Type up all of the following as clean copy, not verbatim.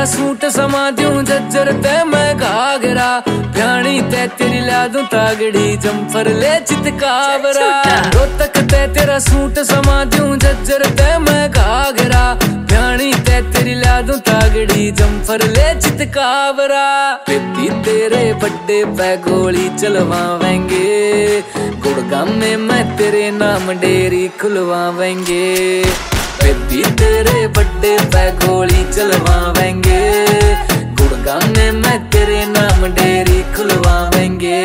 Suit समा दूं जज्जर ते मैं घाघरा, प्याणी ते तेरी ला दूं तागड़ी जम्फर ले चितकावरा। रोहतक ते तेरा सूट समा दूं जज्जर ते मैं घाघरा, प्याणी ते तेरी ला दूं तागड़ी जम्फर ले चितकावरा। बेबी तेरे बड्डे पे गोली चलवावेंगे, गुड़गांव में मैं तेरे नाम डेरी खुलवावेंगे। बेबी तेरे बड्डे पे गोली चलवावेंगे, गुड़गांव में मैं तेरे नाम डेरी खुलवावेंगे।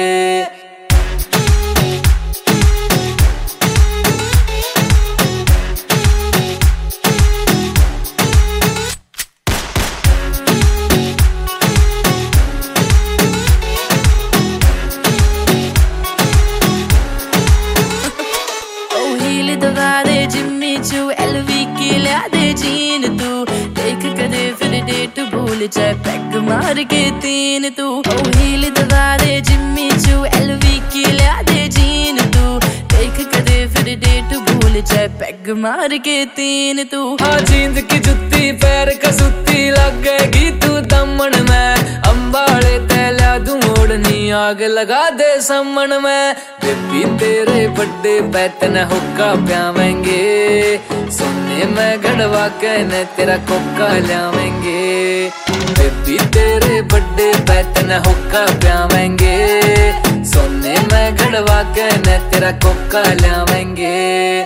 चाहे पैग मार के तीन तू हील दबा दे जिम्मी चू LV की लिया दे जीन तू देख कदे फिर डेट भूल चाहे पैग मार के तीन तू। हाँ जींद की जुत्ती पैर कसूती लगेगी तू दमन में, अंबाड़े तैला दूं ओढ़नी आग लगा दे समन में। बेबी तेरे बड्डे पैतन हुक्का प्यावेंगे, सोने में गड़वा के न तेरा कोका ल्यावेंगे। बेबी तेरे बड्डे पैतन हुक्का प्यावेंगे, सोने में गड़वा के न तेरा कोका ल्यावेंगे।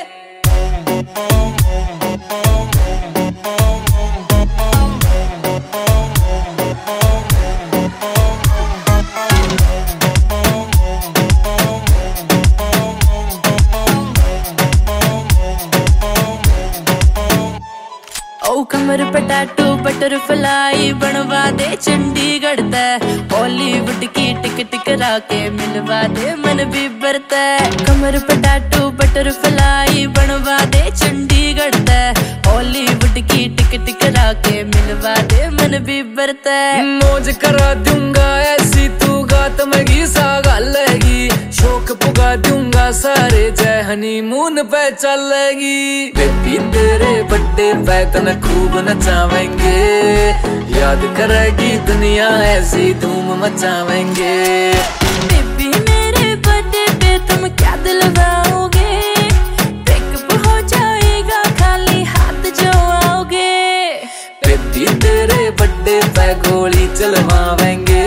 कमर पे टैटू बटरफ्लाई बनवा दे चंडीगढ़ तय, बॉलीवुड की टिकट करा के मिलवा दे मन भी बरता। कमर पे टैटू बटरफ्लाई बनवा दे चंडीगढ़ तय, बॉलीवुड की टिकट करा के मिलवा दे मन भी बरता। मौज करा दूंगा ऐसी तू गात मगी सा गालेगी, शौक पुगा दूंगा सारे जय हनीमून पे चलेगी। बेबी तेरे बड्डे पे तन खूब नचावेंगे, याद करेगी दुनिया ऐसी धूम मचावेंगे। बेबी मेरे बर्थडे पे तुम क्या दिलवाओगे, ब्रेकअप हो जाएगा खाली हाथ जो आओगे। बेबी तेरे बड्डे पे गोली चलवावेंगे,